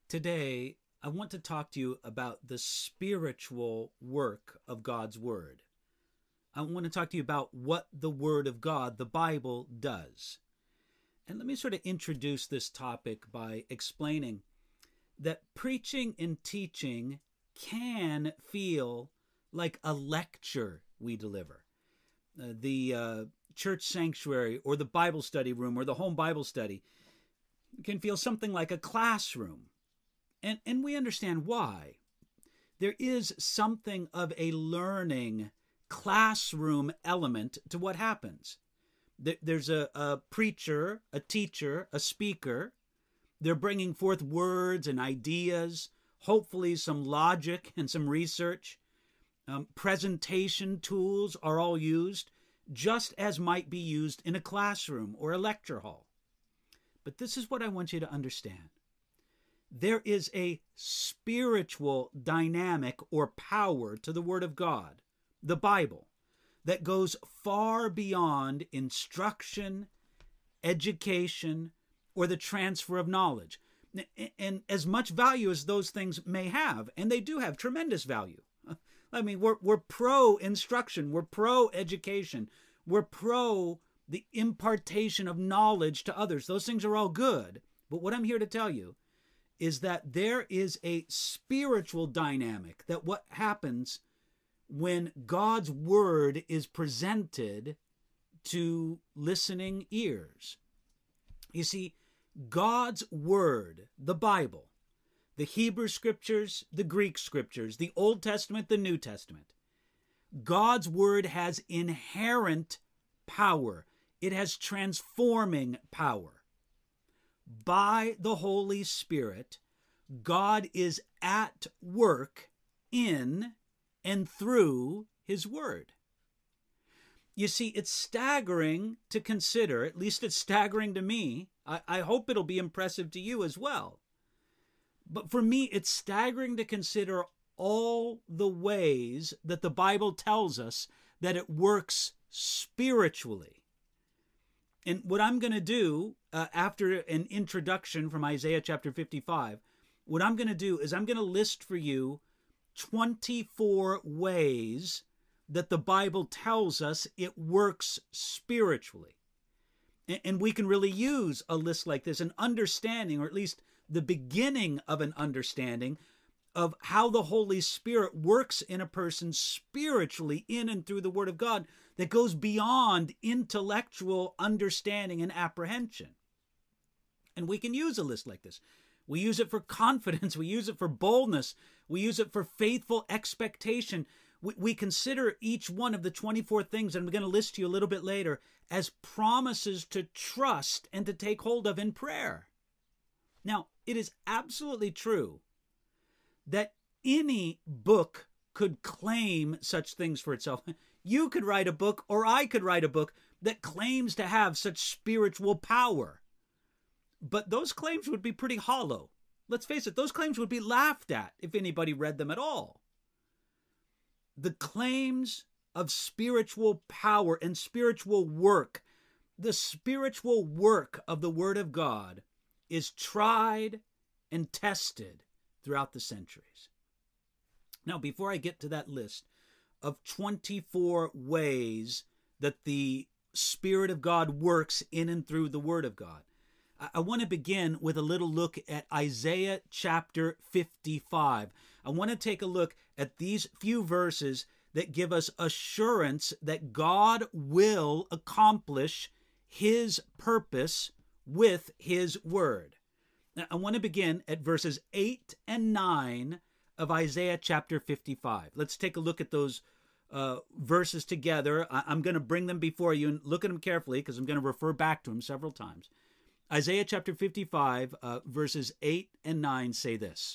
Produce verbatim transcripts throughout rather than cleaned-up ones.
Today, I want to talk to you about the spiritual work of God's Word. I want to talk to you about what the Word of God, the Bible, does. And let me sort of introduce this topic by explaining that preaching and teaching can feel like a lecture we deliver. Uh, the uh, church sanctuary or the Bible study room or the home Bible study can feel something like a classroom. And, and we understand why. There is something of a learning classroom element to what happens. There, there's a, a preacher, a teacher, a speaker. They're bringing forth words and ideas, hopefully some logic and some research. Um, presentation tools are all used, just as might be used in a classroom or a lecture hall. But this is what I want you to understand. There is a spiritual dynamic or power to the Word of God, the Bible, that goes far beyond instruction, education, or the transfer of knowledge. And as much value as those things may have, and they do have tremendous value. I mean, we're, we're pro-instruction, we're pro-education, we're pro the impartation of knowledge to others. Those things are all good. But what I'm here to tell you is that there is a spiritual dynamic, that what happens when God's Word is presented to listening ears. You see, God's Word, the Bible, the Hebrew Scriptures, the Greek Scriptures, the Old Testament, the New Testament, God's Word has inherent power. It has transforming power. By the Holy Spirit, God is at work in and through His Word. You see, it's staggering to consider, at least it's staggering to me. I, I hope it'll be impressive to you as well. But for me, it's staggering to consider all the ways that the Bible tells us that it works spiritually. And what I'm going to do uh, after an introduction from Isaiah chapter fifty-five, what I'm going to do is I'm going to list for you twenty-four ways that the Bible tells us it works spiritually. And, and we can really use a list like this, an understanding, or at least the beginning of an understanding of how the Holy Spirit works in a person spiritually in and through the Word of God that goes beyond intellectual understanding and apprehension. And we can use a list like this. We use it for confidence. We use it for boldness. We use it for faithful expectation. We, we consider each one of the twenty-four things, and I'm going to list to you a little bit later, as promises to trust and to take hold of in prayer. Now, it is absolutely true that any book could claim such things for itself. You could write a book, or I could write a book that claims to have such spiritual power. But those claims would be pretty hollow. Let's face it, those claims would be laughed at if anybody read them at all. The claims of spiritual power and spiritual work, the spiritual work of the Word of God is tried and tested throughout the centuries. Now, before I get to that list of twenty-four ways that the Spirit of God works in and through the Word of God, I, I want to begin with a little look at Isaiah chapter fifty-five. I want to take a look at these few verses that give us assurance that God will accomplish His purpose with His Word. Now, I want to begin at verses eight and nine of Isaiah chapter fifty-five. Let's take a look at those uh, verses together. I- I'm going to bring them before you and look at them carefully because I'm going to refer back to them several times. Isaiah chapter fifty-five, uh, verses eight and nine say this.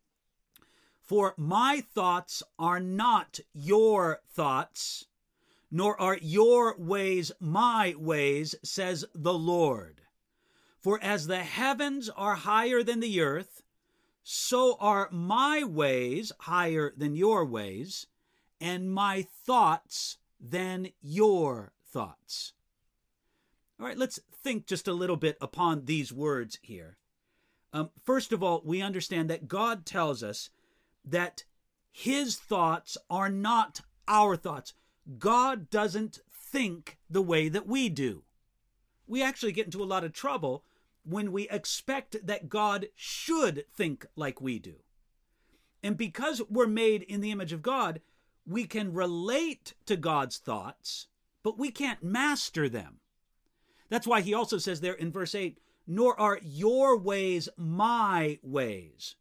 For my thoughts are not your thoughts, nor are your ways my ways, says the Lord. For as the heavens are higher than the earth, so are my ways higher than your ways, and my thoughts than your thoughts. All right, let's think just a little bit upon these words here. Um, first of all, we understand that God tells us that his thoughts are not our thoughts. God doesn't think the way that we do. We actually get into a lot of trouble when we expect that God should think like we do. And because we're made in the image of God, we can relate to God's thoughts, but we can't master them. That's why he also says there in verse eight, nor are your ways my ways.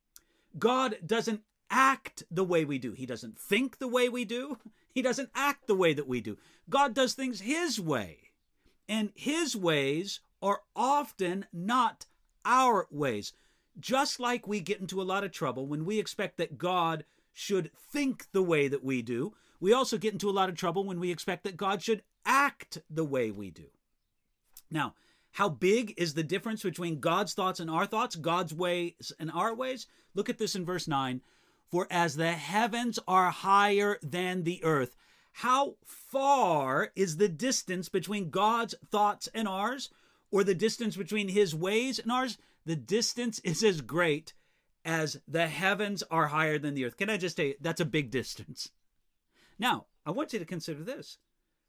God doesn't act the way we do. He doesn't think the way we do. He doesn't act the way that we do. God does things his way. And his ways are often not our ways. Just like we get into a lot of trouble when we expect that God should think the way that we do, we also get into a lot of trouble when we expect that God should act the way we do. Now, how big is the difference between God's thoughts and our thoughts, God's ways and our ways? Look at this in verse nine. For as the heavens are higher than the earth, how far is the distance between God's thoughts and ours, or the distance between his ways and ours? The distance is as great as the heavens are higher than the earth. Can I just say, that's a big distance. Now, I want you to consider this.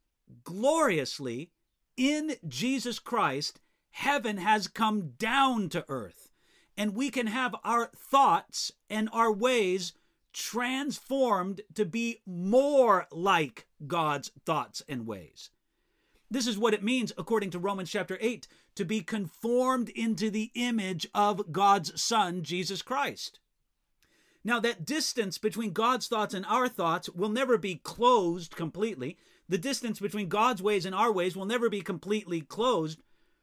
Gloriously, in Jesus Christ, heaven has come down to earth, and we can have our thoughts and our ways transformed to be more like God's thoughts and ways. This is what it means, according to Romans chapter eight, to be conformed into the image of God's Son, Jesus Christ. Now, that distance between God's thoughts and our thoughts will never be closed completely. The distance between God's ways and our ways will never be completely closed.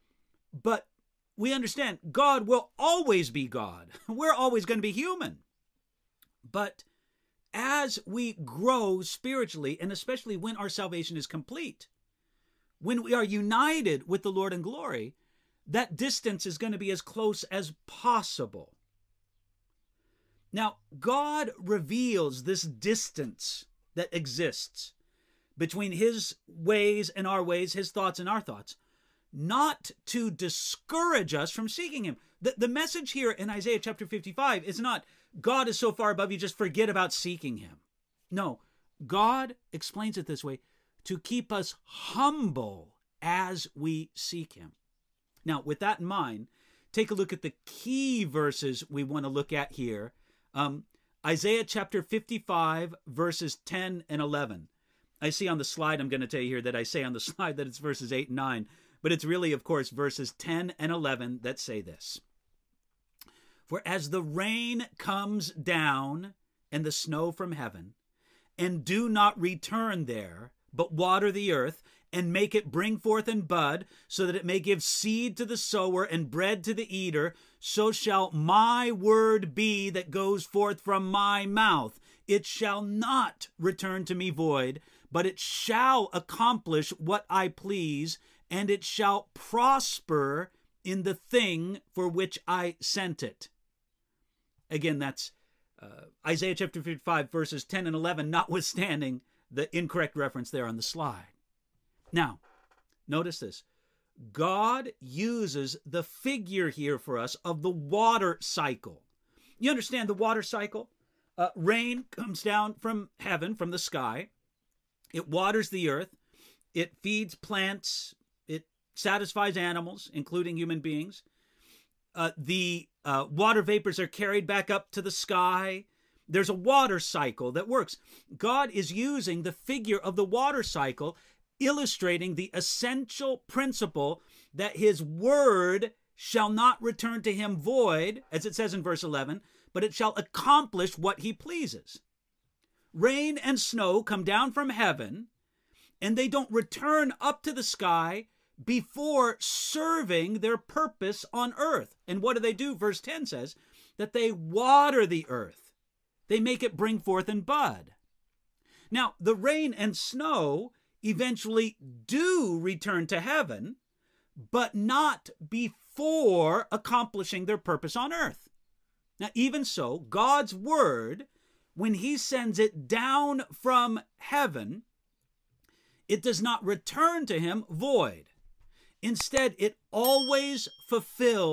But we understand God will always be God. We're always going to be human. But as we grow spiritually, and especially when our salvation is complete, when we are united with the Lord in glory, that distance is going to be as close as possible. Now, God reveals this distance that exists between his ways and our ways, his thoughts and our thoughts, not to discourage us from seeking him. The, the message here in Isaiah chapter fifty-five is not, God is so far above you, just forget about seeking him. No, God explains it this way, to keep us humble as we seek him. Now, with that in mind, take a look at the key verses we want to look at here. Um, Isaiah chapter fifty-five, verses ten and eleven. I see on the slide, I'm going to tell you here that I say on the slide that it's verses eight and nine, but it's really, of course, verses ten and eleven that say this. For as the rain comes down and the snow from heaven, and do not return there, but water the earth, and make it bring forth and bud, so that it may give seed to the sower and bread to the eater, so shall my word be that goes forth from my mouth. It shall not return to me void, but it shall accomplish what I please, and it shall prosper in the thing for which I sent it. Again, that's uh, Isaiah chapter fifty-five, verses ten and eleven, notwithstanding the incorrect reference there on the slide. Now, notice this. God uses the figure here for us of the water cycle. You understand the water cycle? Uh, rain comes down from heaven, from the sky. It waters the earth. It feeds plants. It satisfies animals, including human beings. Uh, the uh, water vapors are carried back up to the sky. There's a water cycle that works. God is using the figure of the water cycle, illustrating the essential principle that his word shall not return to him void, as it says in verse eleven, but it shall accomplish what he pleases. Rain and snow come down from heaven, and they don't return up to the sky before serving their purpose on earth. And what do they do? Verse ten says that they water the earth. They make it bring forth and bud. Now, the rain and snow eventually do return to heaven, but not before accomplishing their purpose on earth. Now, even so, God's word, when he sends it down from heaven, it does not return to him void. Instead, it always fulfills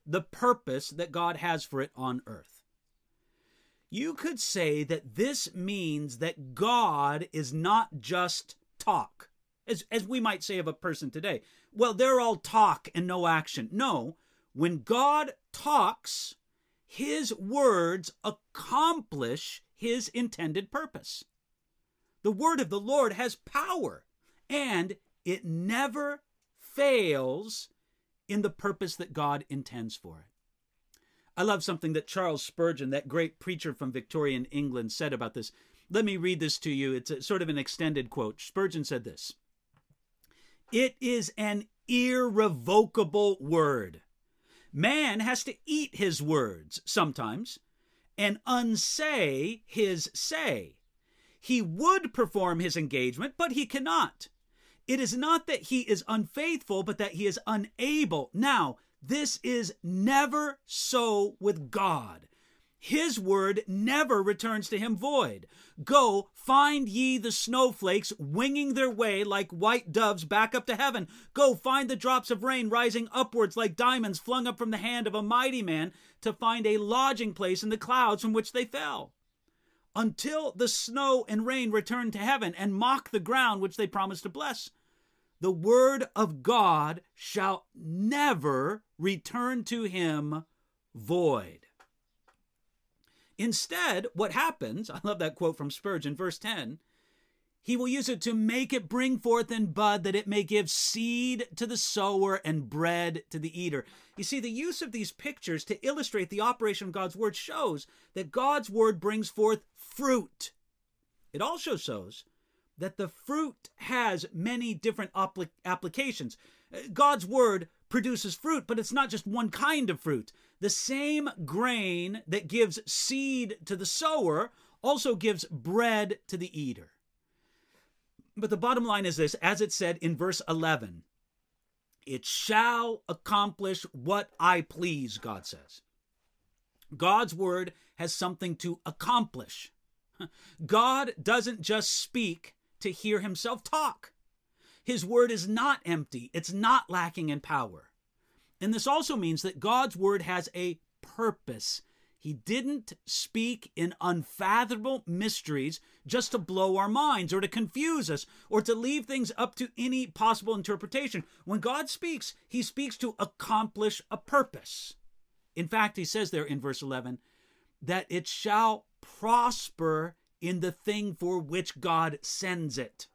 the purpose that God has for it on earth. You could say that this means that God is not just talk, as, as we might say of a person today. Well, they're all talk and no action. No, when God talks, his words accomplish his intended purpose. The word of the Lord has power, and it never fails in the purpose that God intends for it. I love something that Charles Spurgeon, that great preacher from Victorian England, said about this. Let me read this to you. It's a, sort of an extended quote. Spurgeon said this: "It is an irrevocable word. Man has to eat his words sometimes and unsay his say. He would perform his engagement, but he cannot. It is not that he is unfaithful, but that he is unable. Now, this is never so with God. His word never returns to him void. Go, find ye the snowflakes winging their way like white doves back up to heaven. Go, find the drops of rain rising upwards like diamonds flung up from the hand of a mighty man to find a lodging place in the clouds from which they fell. Until the snow and rain return to heaven and mock the ground which they promise to bless, the word of God shall never return to him void." Instead, what happens, I love that quote from Spurgeon, verse ten, he will use it to make it bring forth and bud, that it may give seed to the sower and bread to the eater. You see, the use of these pictures to illustrate the operation of God's word shows that God's word brings forth fruit. It also shows that the fruit has many different apl- applications. God's word produces fruit, but it's not just one kind of fruit. The same grain that gives seed to the sower also gives bread to the eater. But the bottom line is this, as it said in verse eleven, it shall accomplish what I please, God says. God's word has something to accomplish. God doesn't just speak to hear himself talk. His word is not empty. It's not lacking in power. And this also means that God's word has a purpose. He didn't speak in unfathomable mysteries just to blow our minds or to confuse us or to leave things up to any possible interpretation. When God speaks, he speaks to accomplish a purpose. In fact, he says there in verse eleven that it shall prosper in the thing for which God sends it.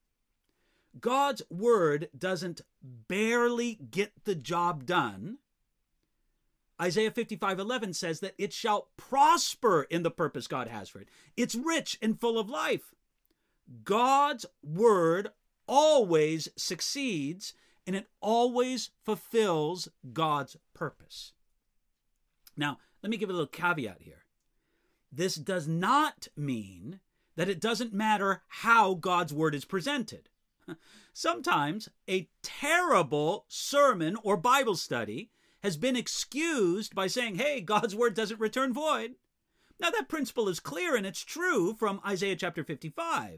God's word doesn't barely get the job done. Isaiah fifty-five eleven says that it shall prosper in the purpose God has for it. It's rich and full of life. God's word always succeeds, and it always fulfills God's purpose. Now, let me give a little caveat here. This does not mean that it doesn't matter how God's word is presented. Sometimes a terrible sermon or Bible study has been excused by saying, hey, God's word doesn't return void. Now that principle is clear and it's true from Isaiah chapter fifty-five.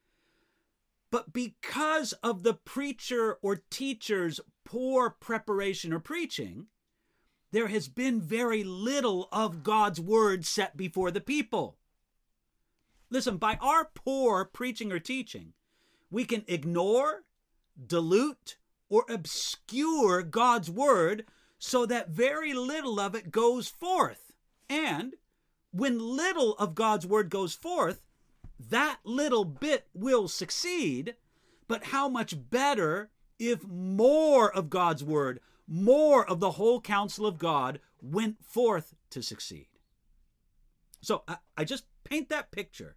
But because of the preacher or teacher's poor preparation or preaching, there has been very little of God's word set before the people. Listen, by our poor preaching or teaching, we can ignore, dilute, or obscure God's word so that very little of it goes forth. And when little of God's word goes forth, that little bit will succeed. But how much better if more of God's word, more of the whole counsel of God went forth to succeed. So I, I just paint that picture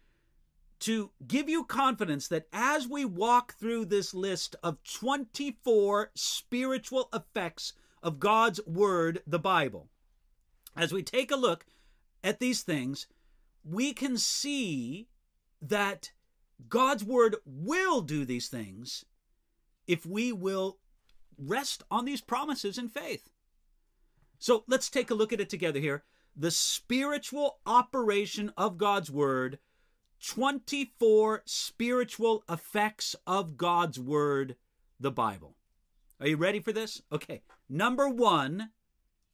to give you confidence that as we walk through this list of twenty-four spiritual effects of God's word, the Bible, as we take a look at these things, we can see that God's word will do these things if we will rest on these promises in faith. So let's take a look at it together here. The spiritual operation of God's word, twenty-four spiritual effects of God's word, the Bible. Are you ready for this? Okay. Number one,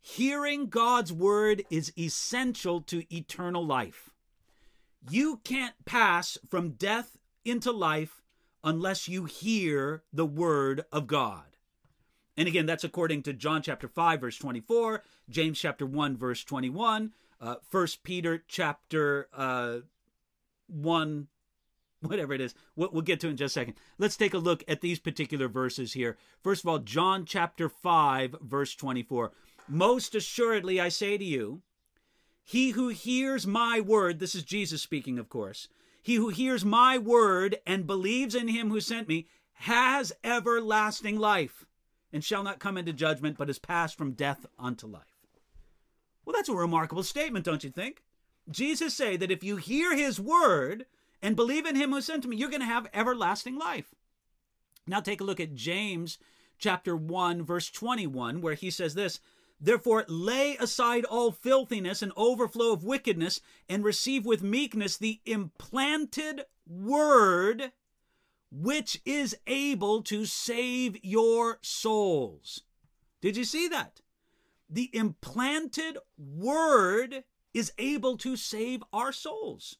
Hearing God's word is essential to eternal life. You can't pass from death into life unless you hear the word of God. And again, that's according to John chapter five, verse twenty-four, James chapter one, verse twenty-one, uh, First Peter chapter uh, one, whatever it is. We'll, we'll get to it in just a second. Let's take a look at these particular verses here. First of all, John chapter five, verse twenty-four. Most assuredly, I say to you, he who hears my word, this is Jesus speaking, of course, he who hears my word and believes in him who sent me has everlasting life and shall not come into judgment, but is passed from death unto life. Well, that's a remarkable statement, don't you think? Jesus say that if you hear his word and believe in him who sent me, you're going to have everlasting life. Now take a look at James chapter one, verse twenty-one, where he says this, therefore lay aside all filthiness and overflow of wickedness, and receive with meekness the implanted word, which is able to save your souls. Did you see that? The implanted word is able to save our souls.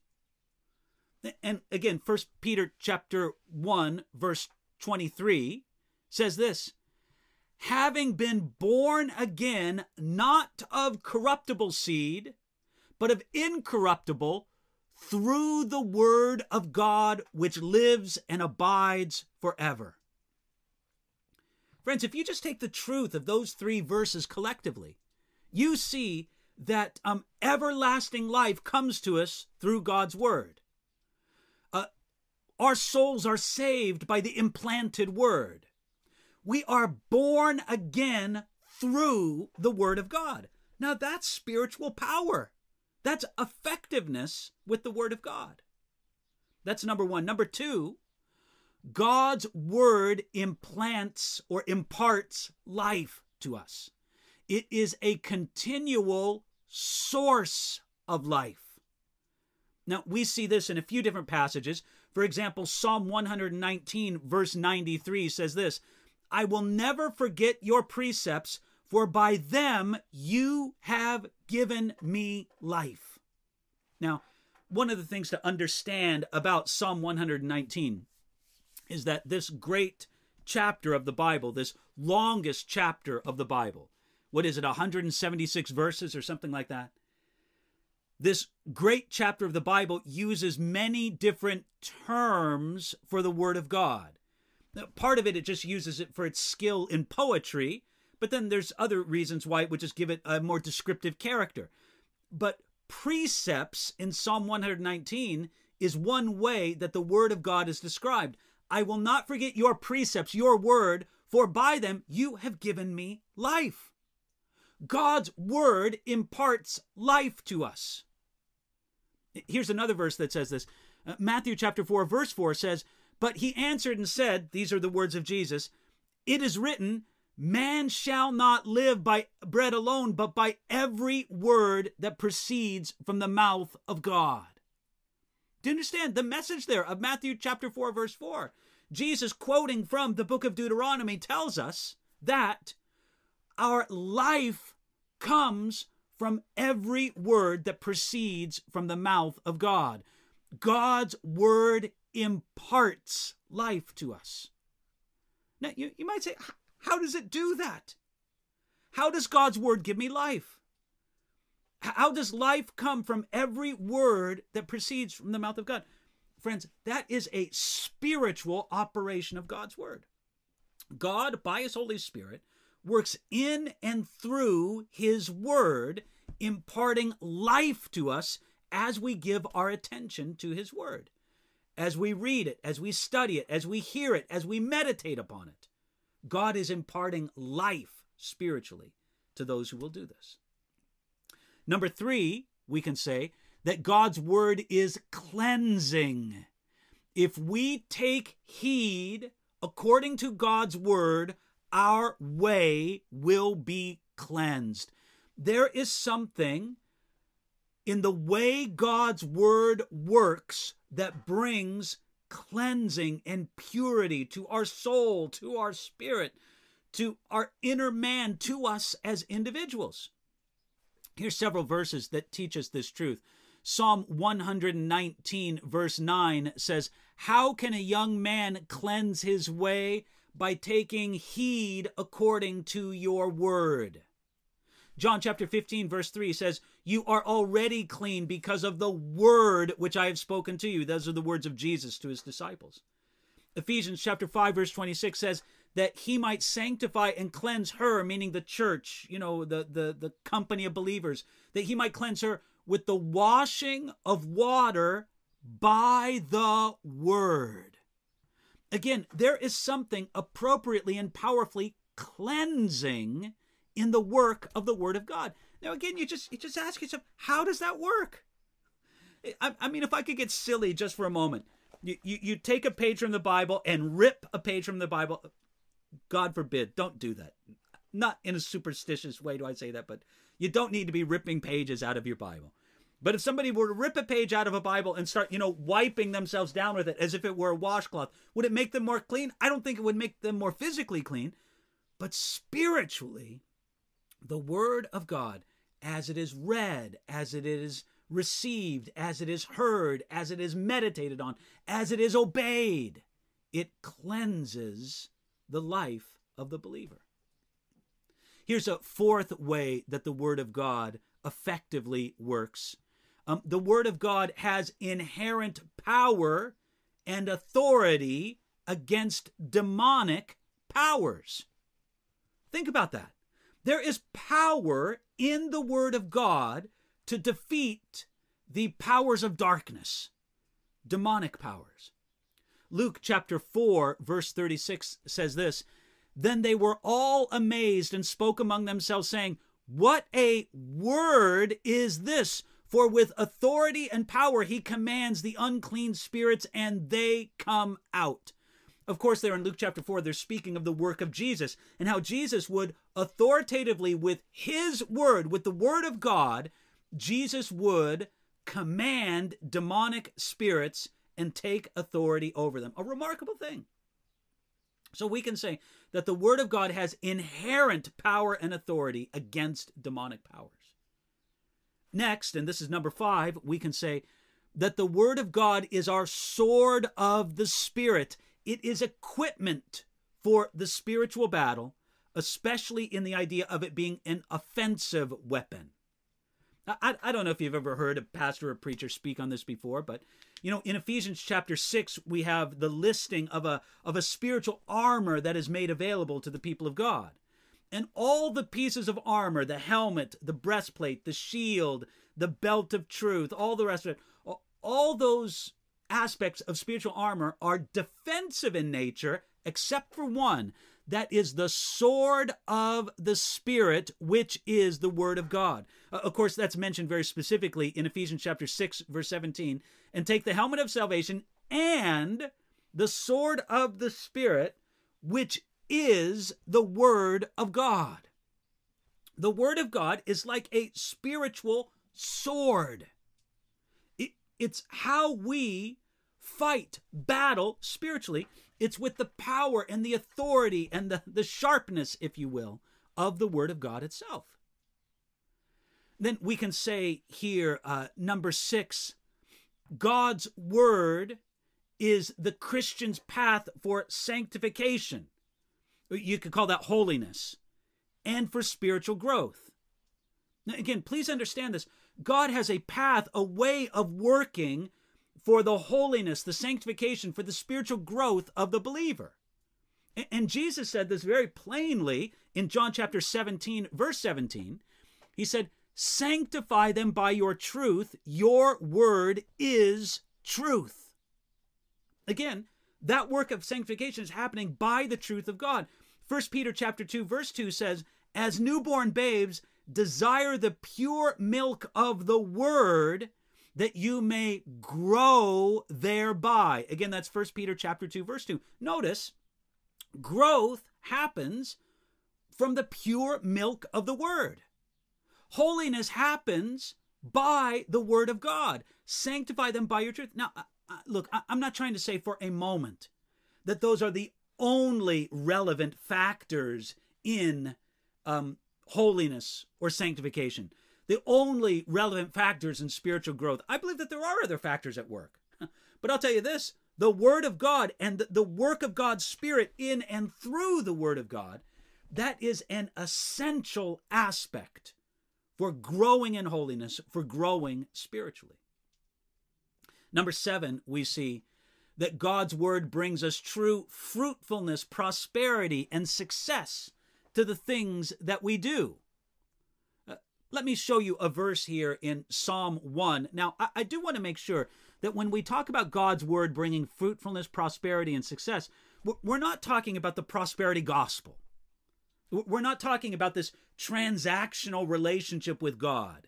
And again, First Peter chapter one, verse twenty-three says this, having been born again, not of corruptible seed, but of incorruptible, through the word of God, which lives and abides forever. Friends, if you just take the truth of those three verses collectively, you see that um, everlasting life comes to us through God's word. Uh, our souls are saved by the implanted word. We are born again through the word of God. Now that's spiritual power. That's effectiveness with the word of God. That's number one. Number two, God's word implants or imparts life to us. It is a continual source of life. Now, we see this in a few different passages. For example, Psalm one nineteen, verse ninety-three says this, I will never forget your precepts, for by them you have given me life. Now, one of the things to understand about Psalm one nineteen is that this great chapter of the Bible, this longest chapter of the Bible, what is it, one hundred seventy-six verses or something like that? This great chapter of the Bible uses many different terms for the Word of God. Now, part of it, it just uses it for its skill in poetry, but then there's other reasons why it would just give it a more descriptive character. But precepts in Psalm one nineteen is one way that the Word of God is described. I will not forget your precepts, your word, for by them you have given me life. God's word imparts life to us. Here's another verse that says this. Uh, Matthew chapter four, verse four says, but he answered and said, these are the words of Jesus, it is written, man shall not live by bread alone, but by every word that proceeds from the mouth of God. Do you understand the message there of Matthew chapter four, verse four? Jesus, quoting from the book of Deuteronomy, tells us that our life comes from every word that proceeds from the mouth of God. God's word imparts life to us. Now, you, you might say, how does it do that? How does God's word give me life? How does life come from every word that proceeds from the mouth of God? Friends, that is a spiritual operation of God's word. God, by his Holy Spirit, works in and through his word, imparting life to us as we give our attention to his word. As we read it, as we study it, as we hear it, as we meditate upon it, God is imparting life spiritually to those who will do this. Number three, we can say that God's word is cleansing. If we take heed according to God's word, our way will be cleansed. There is something in the way God's word works that brings cleansing and purity to our soul, to our spirit, to our inner man, to us as individuals. Here's several verses that teach us this truth. Psalm one nineteen, verse nine says, "How can a young man cleanse his way? By taking heed according to your word." John chapter fifteen, verse three says, "You are already clean because of the word which I have spoken to you." Those are the words of Jesus to his disciples. Ephesians chapter five, verse twenty-six says that he might sanctify and cleanse her, meaning the church, you know, the, the, the company of believers, that he might cleanse her with the washing of water by the word. Again, there is something appropriately and powerfully cleansing in the work of the word of God. Now, again, you just you just ask yourself, how does that work? I, I mean, if I could get silly just for a moment, you, you, you take a page from the Bible and rip a page from the Bible. God forbid, don't do that. Not in a superstitious way do I say that, but you don't need to be ripping pages out of your Bible. But if somebody were to rip a page out of a Bible and start, you know, wiping themselves down with it as if it were a washcloth, would it make them more clean? I don't think it would make them more physically clean, but spiritually, the word of God, as it is read, as it is received, as it is heard, as it is meditated on, as it is obeyed, it cleanses the life of the believer. Here's a fourth way that the word of God effectively works. Um, the word of God has inherent power and authority against demonic powers. Think about that. There is power in the word of God to defeat the powers of darkness, demonic powers. Luke chapter four, verse thirty-six says this, "Then they were all amazed and spoke among themselves, saying, 'What a word is this? For with authority and power he commands the unclean spirits, and they come out.'" Of course, there in Luke chapter four, they're speaking of the work of Jesus and how Jesus would authoritatively, with his word, with the word of God, Jesus would command demonic spirits and take authority over them. A remarkable thing. So we can say that the word of God has inherent power and authority against demonic powers. Next, and this is number five, we can say that the word of God is our sword of the Spirit. It is equipment for the spiritual battle, especially in the idea of it being an offensive weapon. I, I don't know if you've ever heard a pastor or preacher speak on this before, but you know, in Ephesians chapter six, we have the listing of a, of a spiritual armor that is made available to the people of God. And all the pieces of armor, the helmet, the breastplate, the shield, the belt of truth, all the rest of it, all those aspects of spiritual armor are defensive in nature, except for one. That is the sword of the Spirit, which is the word of God. Uh, of course, that's mentioned very specifically in Ephesians chapter six, verse seventeen. "And take the helmet of salvation and the sword of the Spirit, which is the word of God." The word of God is like a spiritual sword. It, it's how we fight battle spiritually. It's with the power and the authority and the, the sharpness, if you will, of the word of God itself. Then we can say here, uh, number six, God's word is the Christian's path for sanctification. You could call that holiness, and for spiritual growth. Now, again, please understand this. God has a path, a way of working for the holiness, the sanctification, for the spiritual growth of the believer. And Jesus said this very plainly in John chapter seventeen, verse seventeen. He said, "Sanctify them by your truth. Your word is truth." Again, that work of sanctification is happening by the truth of God. First Peter chapter two, verse two says, "As newborn babes, desire the pure milk of the word, that you may grow thereby." Again, that's First Peter chapter two, verse two. Notice, growth happens from the pure milk of the word. Holiness happens by the word of God. Sanctify them by your truth. Now, uh, look, I'm not trying to say for a moment that those are the only relevant factors in um, holiness or sanctification, the only relevant factors in spiritual growth. I believe that there are other factors at work. But I'll tell you this, the Word of God and the, the work of God's Spirit in and through the Word of God, that is an essential aspect for growing in holiness, for growing spiritually. Number seven, we see that God's Word brings us true fruitfulness, prosperity, and success to the things that we do. Uh, let me show you a verse here in Psalm one. Now, I, I do want to make sure that when we talk about God's Word bringing fruitfulness, prosperity, and success, we're not talking about the prosperity gospel. We're not talking about this transactional relationship with God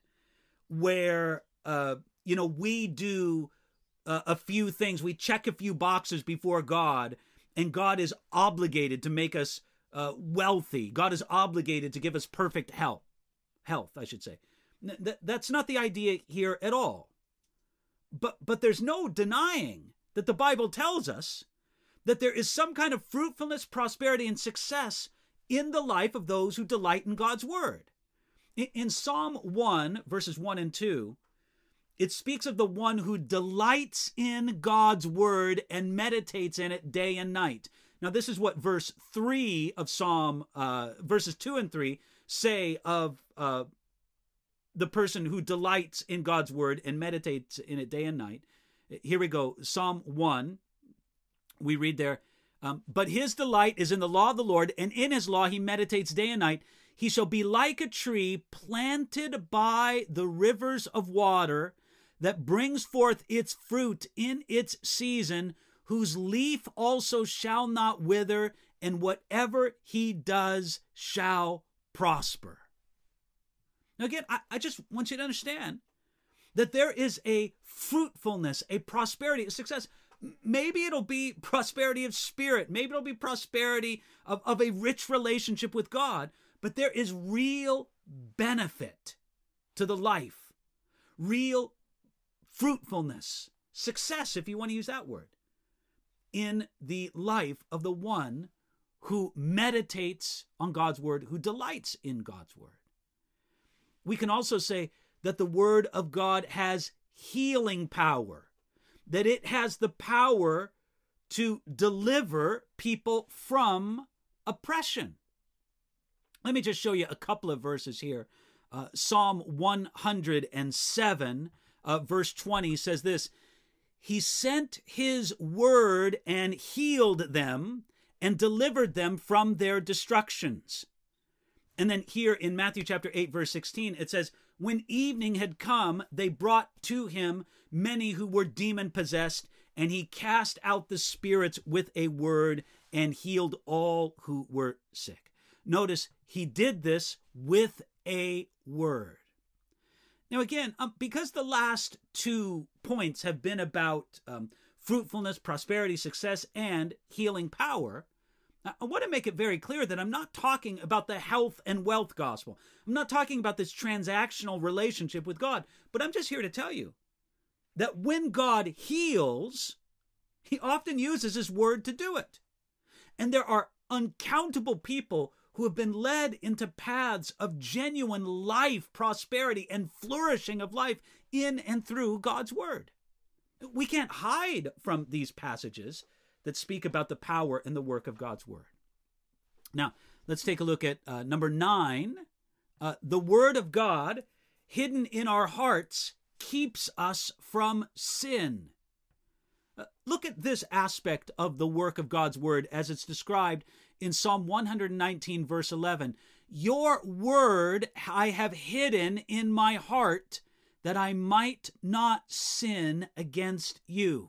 where, uh, you know, we do uh, a few things, we check a few boxes before God, and God is obligated to make us uh, wealthy. God is obligated to give us perfect health, health, I should say. Th- that's not the idea here at all. But, but there's no denying that the Bible tells us that there is some kind of fruitfulness, prosperity, and success in the life of those who delight in God's Word. In, in Psalm one, verses one and two, it speaks of the one who delights in God's Word and meditates in it day and night. Now, this is what verse three of Psalm, uh, verses two and three say of uh, the person who delights in God's Word and meditates in it day and night. Here we go. Psalm one, we read there, um, but his delight is in the law of the Lord, and in his law he meditates day and night. He shall be like a tree planted by the rivers of water that brings forth its fruit in its season, whose leaf also shall not wither, and whatever he does shall prosper. Now again, I, I just want you to understand that there is a fruitfulness, a prosperity, a success. Maybe it'll be prosperity of spirit. Maybe it'll be prosperity of, of a rich relationship with God. But there is real benefit to the life, real fruitfulness, success, if you want to use that word, in the life of the one who meditates on God's Word, who delights in God's Word. We can also say that the Word of God has healing power, that it has the power to deliver people from oppression. Let me just show you a couple of verses here. Uh, Psalm one hundred seven, uh, verse twenty says this, He sent His word and healed them and delivered them from their destructions. And then here in Matthew chapter eight, verse sixteen, it says, when evening had come, they brought to him many who were demon-possessed, and he cast out the spirits with a word and healed all who were sick. Notice, he did this with a word. Now again, um, because the last two points have been about um, fruitfulness, prosperity, success, and healing power, I want to make it very clear that I'm not talking about the health and wealth gospel. I'm not talking about this transactional relationship with God, but I'm just here to tell you that when God heals, he often uses his word to do it. And there are uncountable people who have been led into paths of genuine life, prosperity, and flourishing of life in and through God's word. We can't hide from these passages that speak about the power and the work of God's word. Now, let's take a look at uh, number nine. Uh, the word of God hidden in our hearts keeps us from sin. Uh, look at this aspect of the work of God's word as it's described in Psalm one nineteen, verse eleven. Your word I have hidden in my heart that I might not sin against you.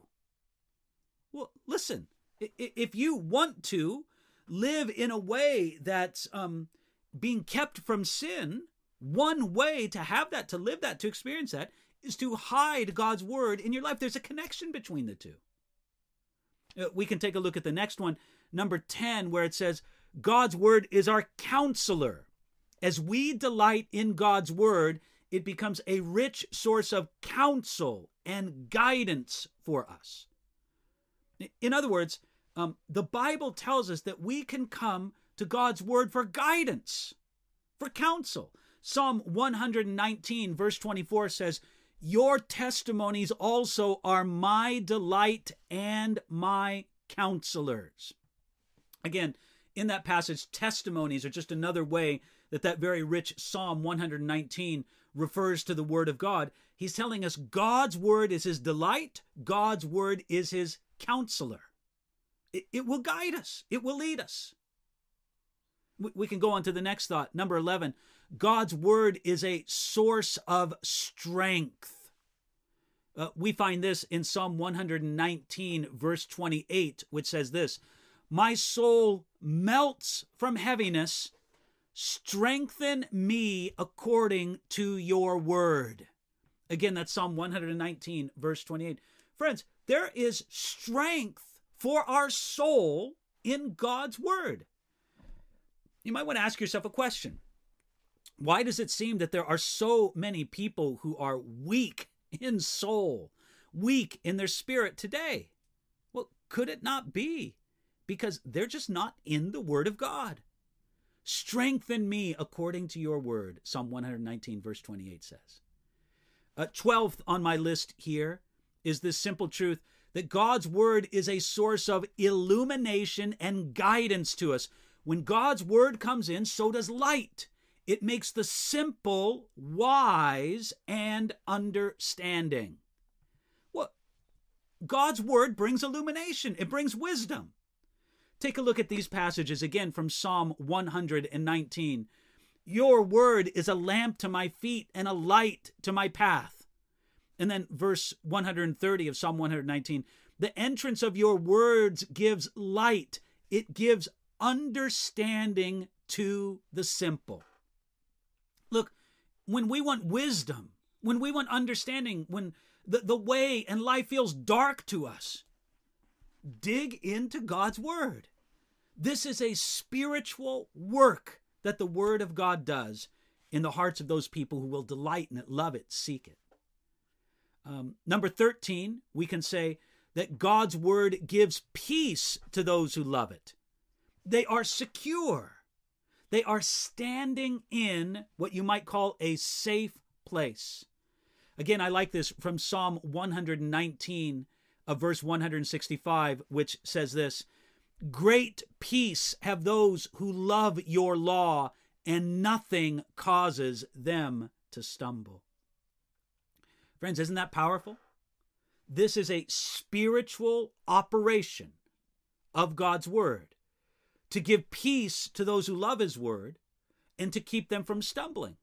Well, listen, if you want to live in a way that's um, being kept from sin, one way to have that, to live that, to experience that, is to hide God's word in your life. There's a connection between the two. Uh, we can take a look at the next one, number ten, where it says, God's word is our counselor. As we delight in God's word, it becomes a rich source of counsel and guidance for us. In other words, Um, the Bible tells us that we can come to God's word for guidance, for counsel. Psalm one nineteen, verse twenty-four says, "Your testimonies also are my delight and my counselors." Again, in that passage, testimonies are just another way that that very rich Psalm one nineteen refers to the word of God. He's telling us God's word is his delight. God's word is his counselor. It, it will guide us. It will lead us. We, we can go on to the next thought. Number eleven, God's word is a source of strength. Uh, we find this in Psalm one nineteen, verse twenty-eight, which says this, "My soul melts from heaviness. Strengthen me according to your word." Again, that's Psalm one nineteen, verse twenty-eight. Friends, there is strength for our soul in God's word. You might want to ask yourself a question. Why does it seem that there are so many people who are weak in soul, weak in their spirit today? Well, could it not be because they're just not in the word of God? Strengthen me according to your word, Psalm one nineteen, verse twenty-eight says. Uh, twelfth on my list here is this simple truth that God's word is a source of illumination and guidance to us. When God's word comes in, so does light. It makes the simple wise and understanding. Well, God's word brings illumination. It brings wisdom. Take a look at these passages again from Psalm one nineteen. "Your word is a lamp to my feet and a light to my path." And then verse one thirty of Psalm one nineteen, "The entrance of your words gives light. It gives understanding to the simple." Look, when we want wisdom, when we want understanding, when the, the way and life feels dark to us, dig into God's word. This is a spiritual work that the word of God does in the hearts of those people who will delight in it, love it, seek it. Um, number thirteen, we can say that God's word gives peace to those who love it. They are secure. They are standing in what you might call a safe place. Again, I like this from Psalm one nineteen, of verse one sixty-five, which says this, "Great peace have those who love your law, and nothing causes them to stumble." Friends, isn't that powerful? This is a spiritual operation of God's word to give peace to those who love his word and to keep them from stumbling.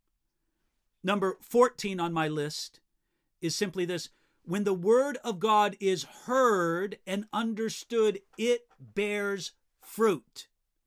Number fourteen on my list is simply this: when the word of God is heard and understood, it bears fruit.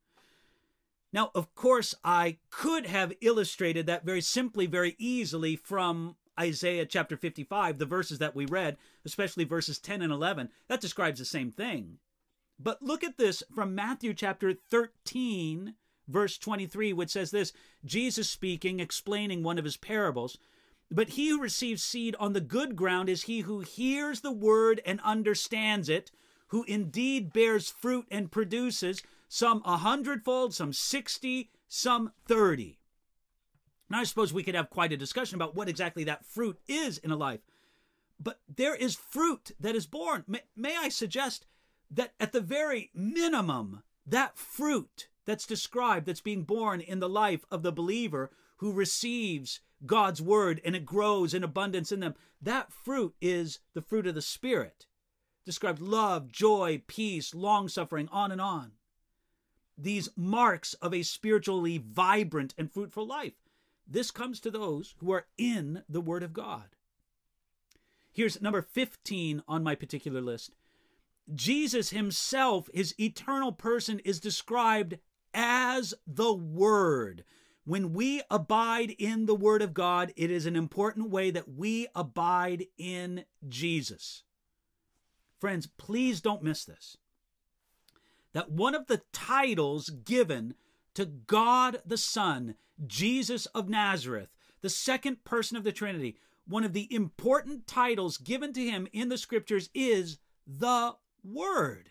Now, of course, I could have illustrated that very simply, very easily from Isaiah chapter fifty-five, the verses that we read, especially verses ten and eleven. That describes the same thing. But look at this from Matthew chapter thirteen, verse twenty-three, which says this, Jesus speaking, explaining one of his parables. "But he who receives seed on the good ground is he who hears the word and understands it, who indeed bears fruit and produces some a hundredfold, some sixty, some thirty." Now, I suppose we could have quite a discussion about what exactly that fruit is in a life. But there is fruit that is born. May, may I suggest that at the very minimum, that fruit that's described, that's being born in the life of the believer who receives God's word and it grows in abundance in them, that fruit is the fruit of the Spirit. Described love, joy, peace, long-suffering, on and on. These marks of a spiritually vibrant and fruitful life. This comes to those who are in the word of God. Here's number fifteen on my particular list. Jesus himself, his eternal person, is described as the Word. When we abide in the Word of God, it is an important way that we abide in Jesus. Friends, please don't miss this. That one of the titles given to God the Son, Jesus of Nazareth, the second person of the Trinity, one of the important titles given to him in the Scriptures is the Word.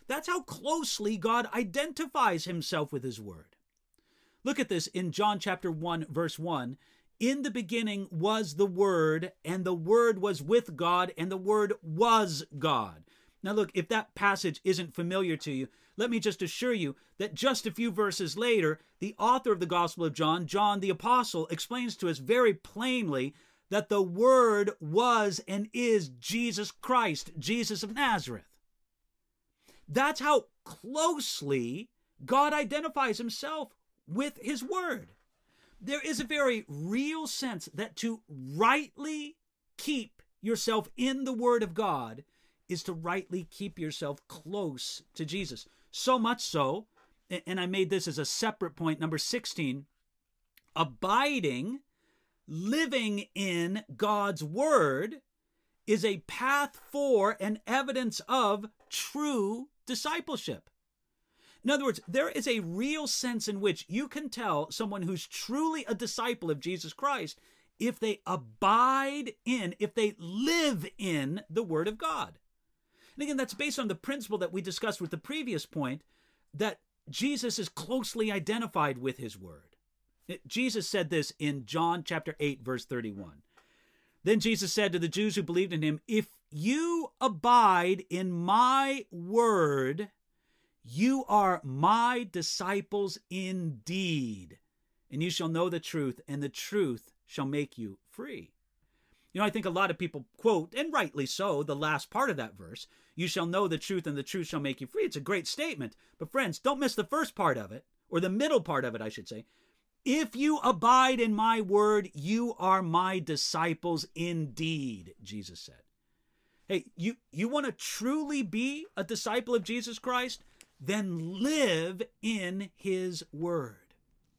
That's how closely God identifies himself with his word. Look at this in John chapter one, verse one. In the beginning was the Word, and the Word was with God, and the Word was God. Now look, if that passage isn't familiar to you, let me just assure you that just a few verses later, the author of the Gospel of John, John the Apostle, explains to us very plainly that the Word was and is Jesus Christ, Jesus of Nazareth. That's how closely God identifies himself with his Word. There is a very real sense that to rightly keep yourself in the Word of God is to rightly keep yourself close to Jesus. So much so, and I made this as a separate point, number sixteen, abiding, living in God's Word is a path for and evidence of true discipleship. In other words, there is a real sense in which you can tell someone who's truly a disciple of Jesus Christ if they abide in, if they live in the Word of God. And again, that's based on the principle that we discussed with the previous point, that Jesus is closely identified with his Word. Jesus said this in John chapter eight, verse thirty-one. Then Jesus said to the Jews who believed in him, "If you abide in my word, you are my disciples indeed, and you shall know the truth, and the truth shall make you free." You know, I think a lot of people quote, and rightly so, the last part of that verse, "You shall know the truth, and the truth shall make you free." It's a great statement. But friends, don't miss the first part of it, or the middle part of it, I should say. If you abide in my word, you are my disciples indeed, Jesus said. Hey, you, you want to truly be a disciple of Jesus Christ? Then live in his word.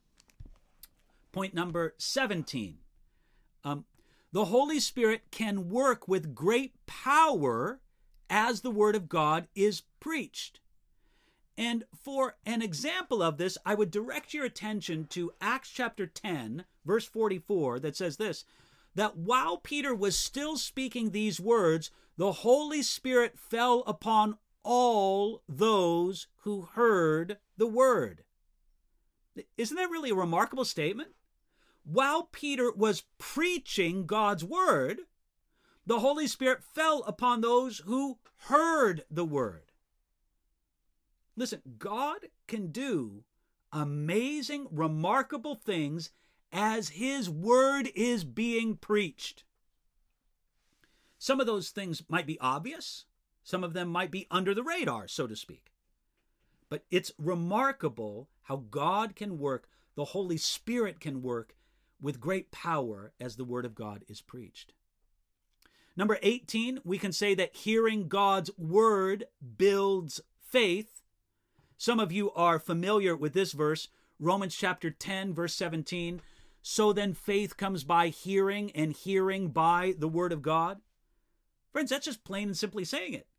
Point number seventeen. Um, the Holy Spirit can work with great power as the word of God is preached. And for an example of this, I would direct your attention to Acts chapter ten, verse forty-four, that says this, that while Peter was still speaking these words, the Holy Spirit fell upon all those who heard the word. Isn't that really a remarkable statement? While Peter was preaching God's word, the Holy Spirit fell upon those who heard the word. Listen, God can do amazing, remarkable things as his word is being preached. Some of those things might be obvious. Some of them might be under the radar, so to speak. But it's remarkable how God can work, the Holy Spirit can work with great power as the word of God is preached. Number eighteen, we can say that hearing God's word builds faith. Some of you are familiar with this verse, Romans chapter ten, verse seventeen. So then faith comes by hearing, and hearing by the word of God. Friends, that's just plain and simply saying it.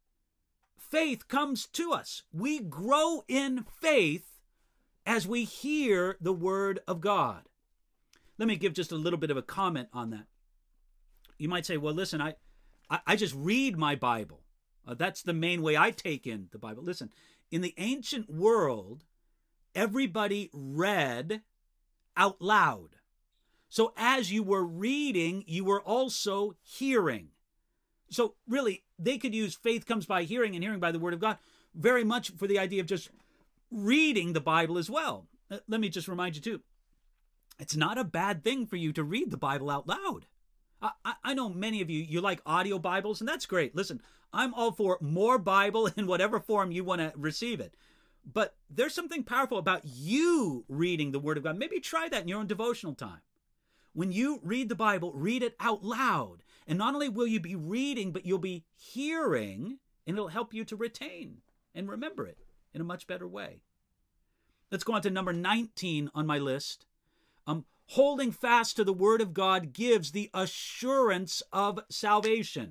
Faith comes to us. We grow in faith as we hear the word of God. Let me give just a little bit of a comment on that. You might say, well, listen, I, I, I just read my Bible. Uh, that's the main way I take in the Bible. Listen, in the ancient world, everybody read out loud. So as you were reading, you were also hearing. So really, they could use faith comes by hearing and hearing by the word of God very much for the idea of just reading the Bible as well. Let me just remind you too, it's not a bad thing for you to read the Bible out loud. I, I, I know many of you, you like audio Bibles, and that's great. Listen, I'm all for more Bible in whatever form you want to receive it. But there's something powerful about you reading the Word of God. Maybe try that in your own devotional time. When you read the Bible, read it out loud. And not only will you be reading, but you'll be hearing, and it'll help you to retain and remember it in a much better way. Let's go on to number nineteen on my list. Um, holding fast to the Word of God gives the assurance of salvation.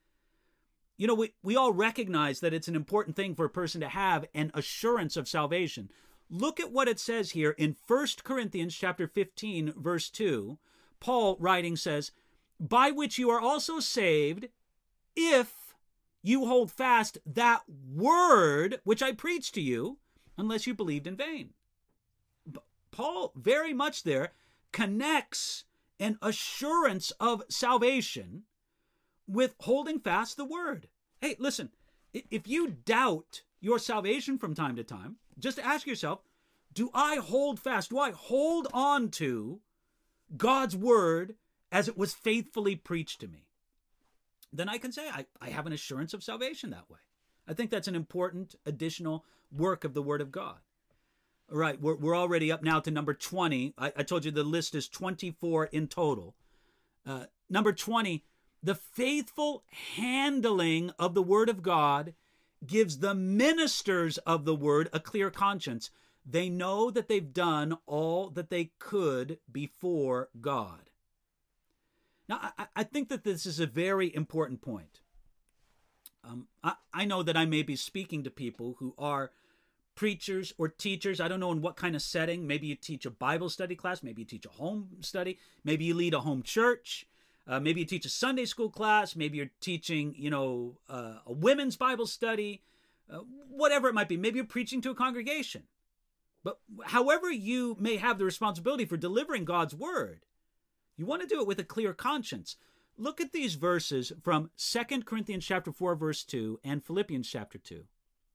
You know, we, we all recognize that it's an important thing for a person to have an assurance of salvation. Look at what it says here in First Corinthians chapter fifteen, verse two. Paul writing says, by which you are also saved, if you hold fast that word which I preached to you, unless you believed in vain. Paul very much there connects an assurance of salvation with holding fast the word. Hey, listen, if you doubt your salvation from time to time, just ask yourself, do I hold fast? Do I hold on to God's word as it was faithfully preached to me? Then I can say I, I have an assurance of salvation that way. I think that's an important additional work of the word of God. All right, we're, we're already up now to number twenty. I, I told you the list is twenty-four in total. Uh, number twenty, the faithful handling of the word of God gives the ministers of the word a clear conscience. They know that they've done all that they could before God. Now, I, I think that this is a very important point. Um, I, I know that I may be speaking to people who are preachers or teachers. I don't know in what kind of setting. Maybe you teach a Bible study class. Maybe you teach a home study. Maybe you lead a home church. Uh, maybe you teach a Sunday school class. Maybe you're teaching, you know, uh, a women's Bible study. Uh, whatever it might be. Maybe you're preaching to a congregation. But however you may have the responsibility for delivering God's word, you want to do it with a clear conscience. Look at these verses from Second Corinthians chapter four, verse two, and Philippians chapter two.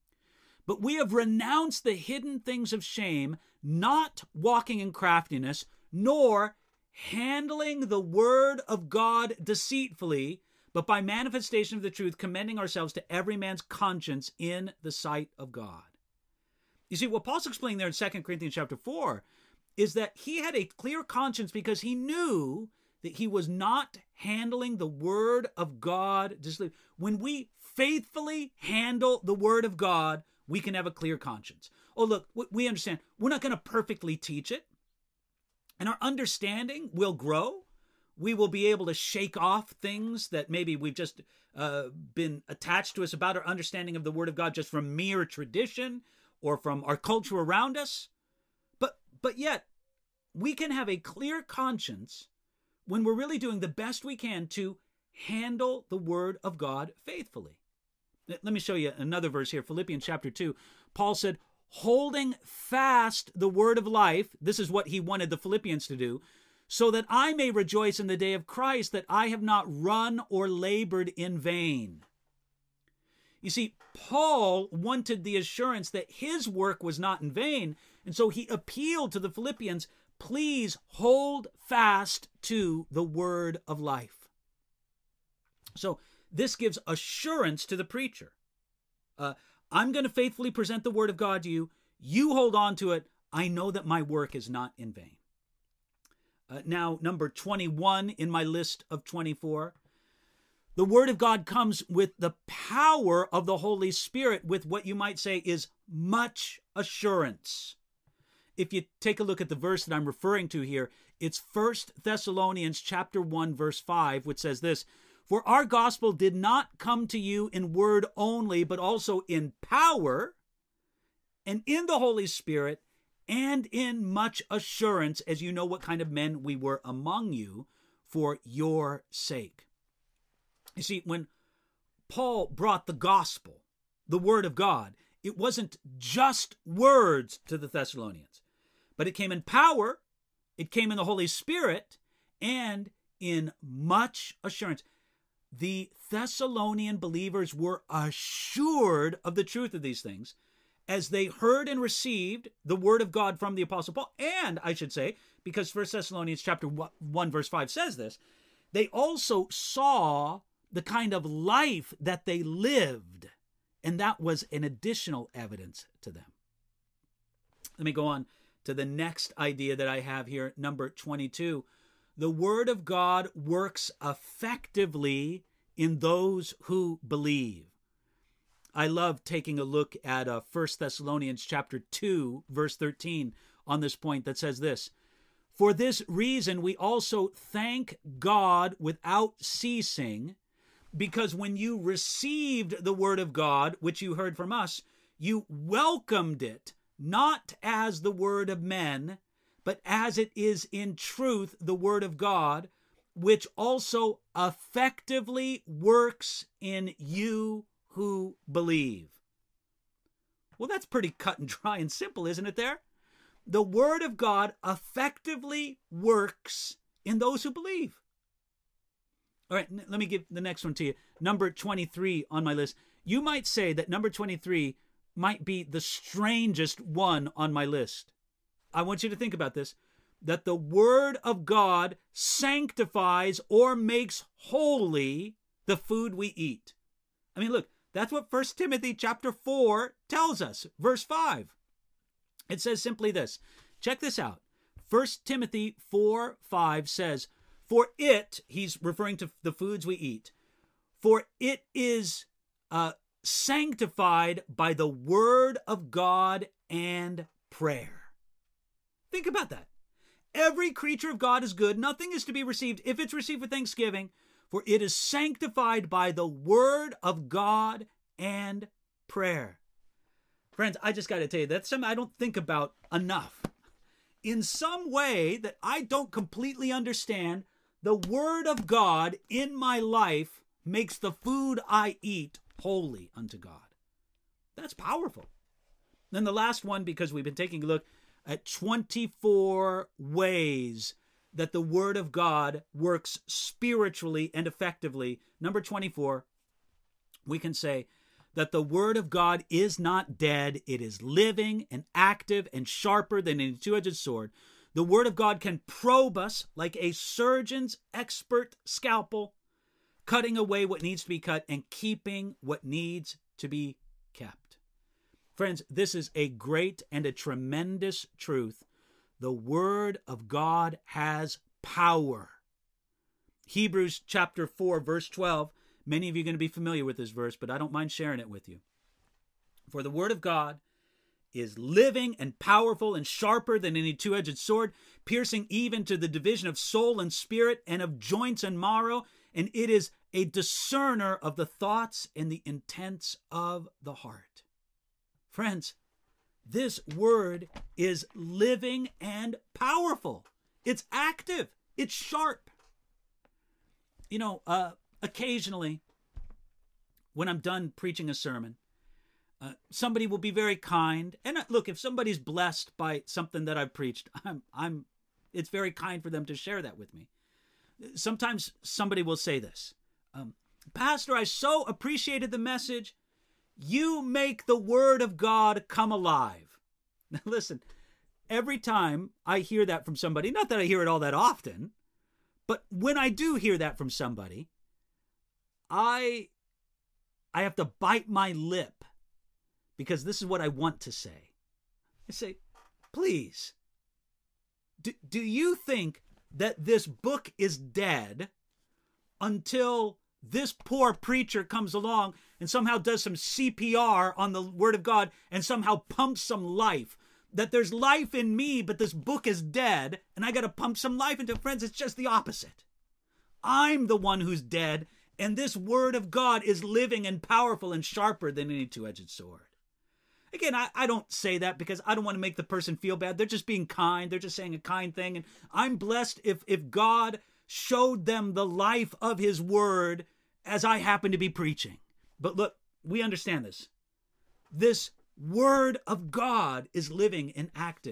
But we have renounced the hidden things of shame, not walking in craftiness, nor handling the word of God deceitfully, but by manifestation of the truth, commending ourselves to every man's conscience in the sight of God. You see, what Paul's explaining there in Second Corinthians chapter four is that he had a clear conscience because he knew that he was not handling the word of God. When we faithfully handle the word of God, we can have a clear conscience. Oh, look, we understand we're not going to perfectly teach it, and our understanding will grow. We will be able to shake off things that maybe we've just uh, been attached to us about our understanding of the word of God just from mere tradition or from our culture around us. But but yet, we can have a clear conscience when we're really doing the best we can to handle the word of God faithfully. Let me show you another verse here, Philippians chapter two. Paul said, holding fast the word of life, this is what he wanted the Philippians to do, so that I may rejoice in the day of Christ, that I have not run or labored in vain. You see, Paul wanted the assurance that his work was not in vain, and so he appealed to the Philippians, please hold fast to the word of life. So this gives assurance to the preacher. Uh, I'm going to faithfully present the word of God to you. You hold on to it. I know that my work is not in vain. Uh, now, number twenty-one in my list of twenty-four. The word of God comes with the power of the Holy Spirit, with what you might say is much assurance. If you take a look at the verse that I'm referring to here, it's First Thessalonians chapter one, verse five, which says this, for our gospel did not come to you in word only, but also in power and in the Holy Spirit and in much assurance, as you know what kind of men we were among you for your sake. You see, when Paul brought the gospel, the word of God, it wasn't just words to the Thessalonians, but it came in power, it came in the Holy Spirit, and in much assurance. The Thessalonian believers were assured of the truth of these things as they heard and received the word of God from the Apostle Paul. And I should say, because First Thessalonians chapter one, verse five says this, they also saw the kind of life that they lived, and that was an additional evidence to them. Let me go on to the next idea that I have here, number twenty-two. The word of God works effectively in those who believe. I love taking a look at uh, First Thessalonians chapter two, verse thirteen on this point that says this, for this reason we also thank God without ceasing, because when you received the word of God, which you heard from us, you welcomed it, not as the word of men, but as it is in truth the word of God, which also effectively works in you who believe. Well, that's pretty cut and dry and simple, isn't it there? The Word of God effectively works in those who believe. All right, let me give the next one to you. Number twenty-three on my list. You might say that number twenty-three might be the strangest one on my list. I want you to think about this, that the Word of God sanctifies or makes holy the food we eat. I mean, look, that's what First Timothy chapter four tells us, verse five. It says simply this. Check this out. First Timothy four five says, for it, he's referring to the foods we eat, for it is uh, sanctified by the word of God and prayer. Think about that. Every creature of God is good. Nothing is to be received if it's received with thanksgiving, for it is sanctified by the word of God and prayer. Friends, I just got to tell you, that's something I don't think about enough. In some way that I don't completely understand, the Word of God in my life makes the food I eat holy unto God. That's powerful. Then the last one, because we've been taking a look at twenty-four ways that the Word of God works spiritually and effectively. Number twenty-four, we can say that the Word of God is not dead. It is living and active and sharper than any two-edged sword. The Word of God can probe us like a surgeon's expert scalpel, cutting away what needs to be cut and keeping what needs to be kept. Friends, this is a great and a tremendous truth. The Word of God has power. Hebrews chapter four, verse twelve. Many of you are going to be familiar with this verse, but I don't mind sharing it with you. For the Word of God is living and powerful and sharper than any two-edged sword, piercing even to the division of soul and spirit and of joints and marrow, and it is a discerner of the thoughts and the intents of the heart. Friends, this Word is living and powerful. It's active. It's sharp. You know, uh, occasionally, when I'm done preaching a sermon, uh, somebody will be very kind. And uh, look, if somebody's blessed by something that I've preached, I'm, I'm, it's very kind for them to share that with me. Sometimes somebody will say this, um, Pastor, I so appreciated the message. You make the Word of God come alive. Now listen, every time I hear that from somebody, not that I hear it all that often, but when I do hear that from somebody, I, I have to bite my lip because this is what I want to say. I say, please, do, do you think that this book is dead until this poor preacher comes along and somehow does some C P R on the Word of God and somehow pumps some life? That there's life in me, but this book is dead, and I got to pump some life into it. Friends, it's just the opposite. I'm the one who's dead, and this Word of God is living and powerful and sharper than any two-edged sword. Again, I, I don't say that because I don't want to make the person feel bad. They're just being kind. They're just saying a kind thing. And I'm blessed if, if God showed them the life of His Word as I happen to be preaching. But look, we understand this. This Word of God is living and active.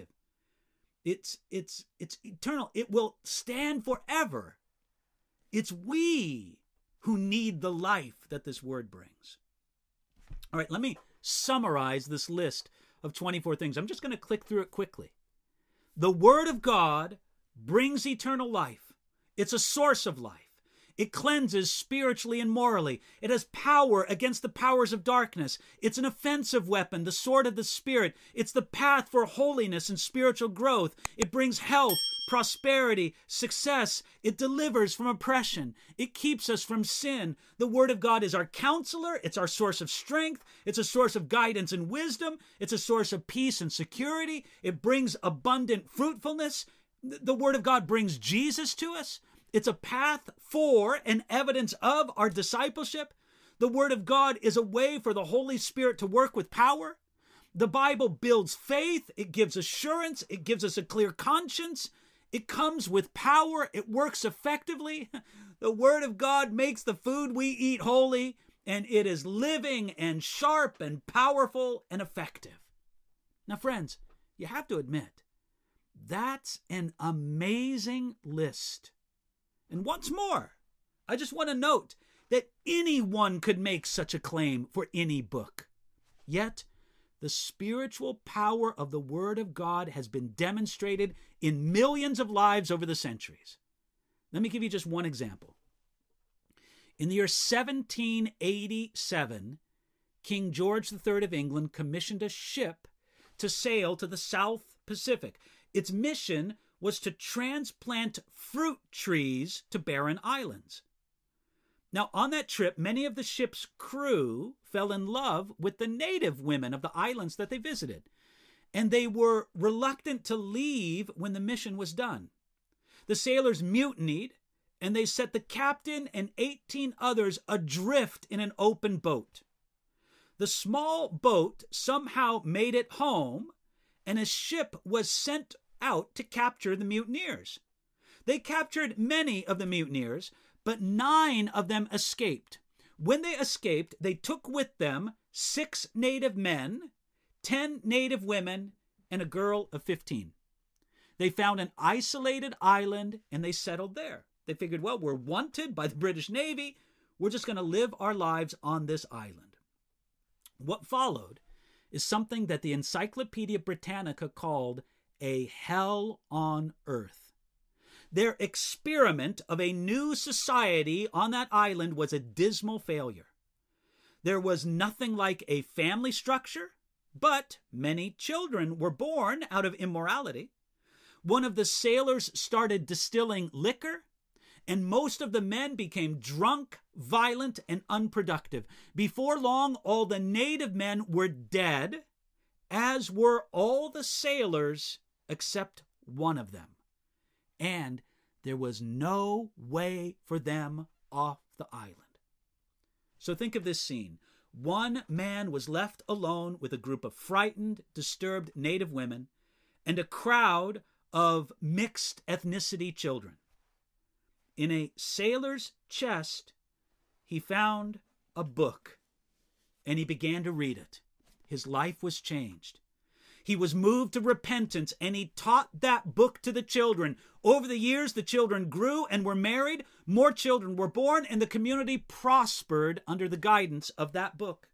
It's, it's, it's eternal. It will stand forever. It's we who need the life that this Word brings. All right, let me summarize this list of twenty-four things. I'm just going to click through it quickly. The Word of God brings eternal life. It's a source of life. It cleanses spiritually and morally. It has power against the powers of darkness. It's an offensive weapon, the sword of the Spirit. It's the path for holiness and spiritual growth. It brings health, prosperity, success. It delivers from oppression. It keeps us from sin. The Word of God is our counselor. It's our source of strength. It's a source of guidance and wisdom. It's a source of peace and security. It brings abundant fruitfulness. The Word of God brings Jesus to us. It's a path for and evidence of our discipleship. The Word of God is a way for the Holy Spirit to work with power. The Bible builds faith. It gives assurance. It gives us a clear conscience. It comes with power. It works effectively. The Word of God makes the food we eat holy. and it is living and sharp and powerful and effective. Now, friends, you have to admit, that's an amazing list. And once more, I just want to note that anyone could make such a claim for any book. Yet, the spiritual power of the Word of God has been demonstrated in millions of lives over the centuries. Let me give you just one example. In the year seventeen eighty-seven, King George the Third of England commissioned a ship to sail to the South Pacific. Its mission was to transplant fruit trees to barren islands. Now, on that trip, many of the ship's crew fell in love with the native women of the islands that they visited, and they were reluctant to leave when the mission was done. The sailors mutinied, and they set the captain and eighteen others adrift in an open boat. The small boat somehow made it home, and a ship was sent out to capture the mutineers. They captured many of the mutineers, but nine of them escaped. When they escaped, they took with them six native men, ten native women, and a girl of fifteen. They found an isolated island, and they settled there. They figured, well, we're wanted by the British Navy. We're just going to live our lives on this island. What followed is something that the Encyclopedia Britannica called a hell on earth. Their experiment of a new society on that island was a dismal failure. There was nothing like a family structure, but many children were born out of immorality. One of the sailors started distilling liquor, and most of the men became drunk, violent, and unproductive. Before long, all the native men were dead, as were all the sailors except one of them. And there was no way for them off the island. So think of this scene. One man was left alone with a group of frightened, disturbed native women and a crowd of mixed ethnicity children. In a sailor's chest, he found a book, and he began to read it. His life was changed. He was moved to repentance, and he taught that book to the children. Over the years, the children grew and were married. More children were born, and the community prospered under the guidance of that book.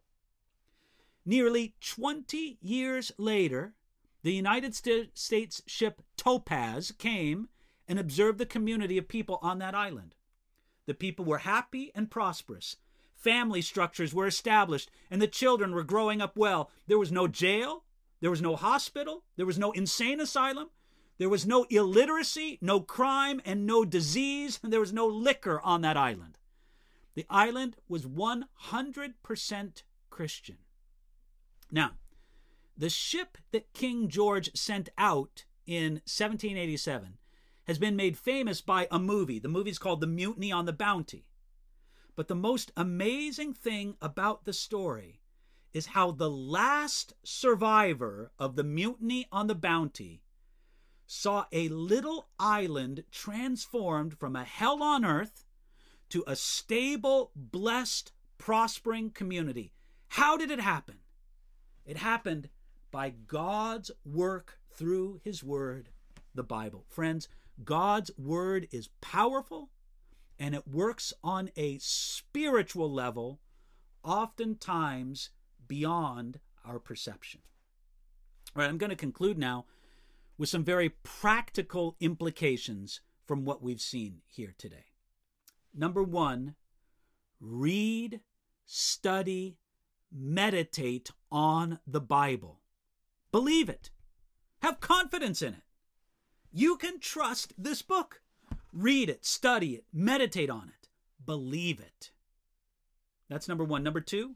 Nearly twenty years later, the United States ship Topaz came and observed the community of people on that island. The people were happy and prosperous. Family structures were established, and the children were growing up well. There was no jail. There was no hospital. There was no insane asylum. There was no illiteracy, no crime, and no disease. And there was no liquor on that island. The island was one hundred percent Christian. Now, the ship that King George sent out in seventeen eighty-seven has been made famous by a movie. The movie's called The Mutiny on the Bounty. But the most amazing thing about the story is how the last survivor of the mutiny on the Bounty saw a little island transformed from a hell on earth to a stable, blessed, prospering community. How did it happen? It happened by God's work through His Word, the Bible. Friends, God's Word is powerful, and it works on a spiritual level, oftentimes beyond our perception. All right, I'm going to conclude now with some very practical implications from what we've seen here today. Number one, read, study, meditate on the Bible. Believe it. Have confidence in it. You can trust this book. Read it, study it, meditate on it. Believe it. That's number one. Number two,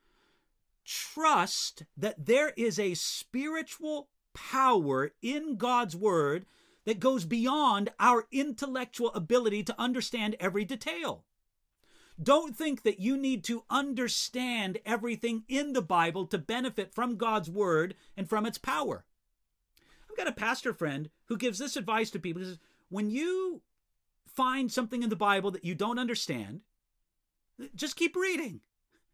trust that there is a spiritual power in God's Word that goes beyond our intellectual ability to understand every detail. Don't think that you need to understand everything in the Bible to benefit from God's Word and from its power. I've got a pastor friend who gives this advice to people. He says, when you find something in the Bible that you don't understand, just keep reading.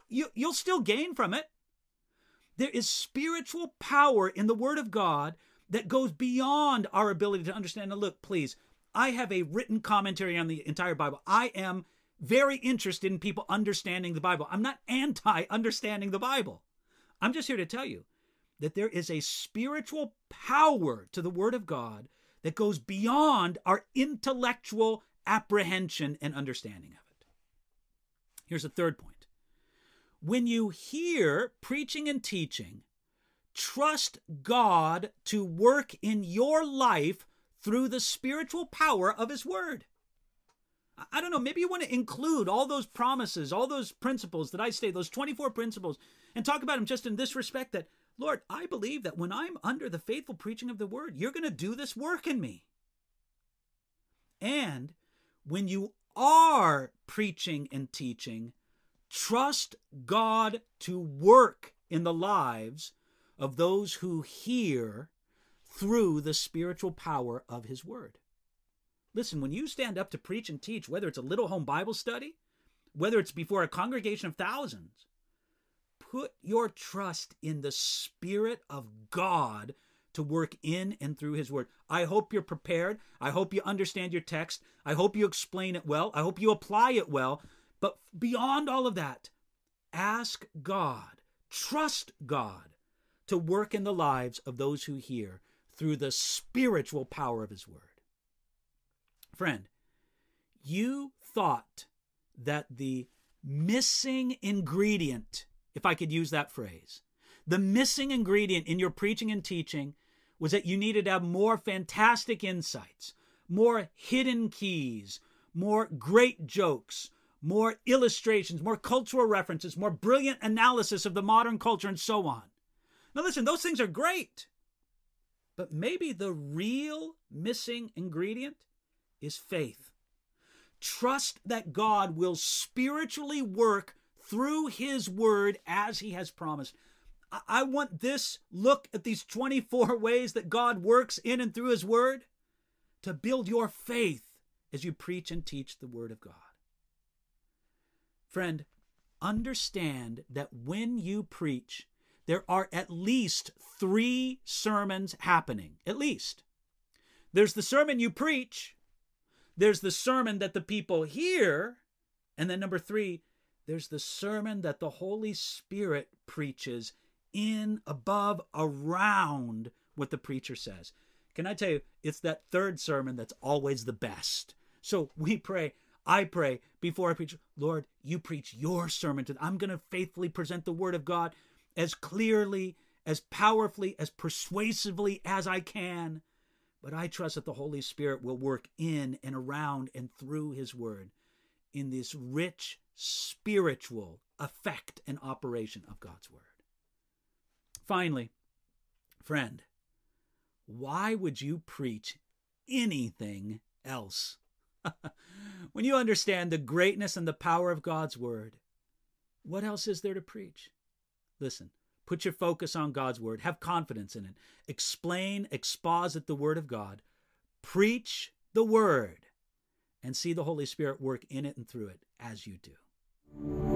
you, you'll still gain from it. There is spiritual power in the Word of God that goes beyond our ability to understand. Now, look, please, I have a written commentary on the entire Bible. I am very interested in people understanding the Bible. I'm not anti-understanding the Bible. I'm just here to tell you that there is a spiritual power to the Word of God that goes beyond our intellectual apprehension and understanding of it. Here's a third point. When you hear preaching and teaching, trust God to work in your life through the spiritual power of His Word. I don't know, maybe you want to include all those promises, all those principles that I state, those twenty-four principles, and talk about them just in this respect that, Lord, I believe that when I'm under the faithful preaching of the Word, you're going to do this work in me. And when you are preaching and teaching, trust God to work in the lives of those who hear through the spiritual power of His Word. Listen, when you stand up to preach and teach, whether it's a little home Bible study, whether it's before a congregation of thousands, put your trust in the Spirit of God to work in and through His Word. I hope you're prepared. I hope you understand your text. I hope you explain it well. I hope you apply it well. But beyond all of that, ask God, trust God to work in the lives of those who hear through the spiritual power of His Word. Friend, you thought that the missing ingredient, if I could use that phrase, the missing ingredient in your preaching and teaching was that you needed to have more fantastic insights, more hidden keys, more great jokes, more illustrations, more cultural references, more brilliant analysis of the modern culture, and so on. Now listen, those things are great, but maybe the real missing ingredient is faith. Trust that God will spiritually work through His Word as He has promised. I want this look at these twenty-four ways that God works in and through His Word to build your faith as you preach and teach the Word of God. Friend, understand that when you preach, there are at least three sermons happening. At least. There's the sermon you preach. There's the sermon that the people hear. And then number three, there's the sermon that the Holy Spirit preaches in, above, around what the preacher says. Can I tell you, it's that third sermon that's always the best. So we pray, I pray before I preach, Lord, you preach your sermon. To, I'm going to faithfully present the Word of God as clearly, as powerfully, as persuasively as I can. But I trust that the Holy Spirit will work in and around and through His Word in this rich spiritual effect and operation of God's Word. Finally, friend, why would you preach anything else? When you understand the greatness and the power of God's Word, what else is there to preach? Listen. Put your focus on God's Word. Have confidence in it. Explain, exposit the Word of God. Preach the Word. And see the Holy Spirit work in it and through it as you do.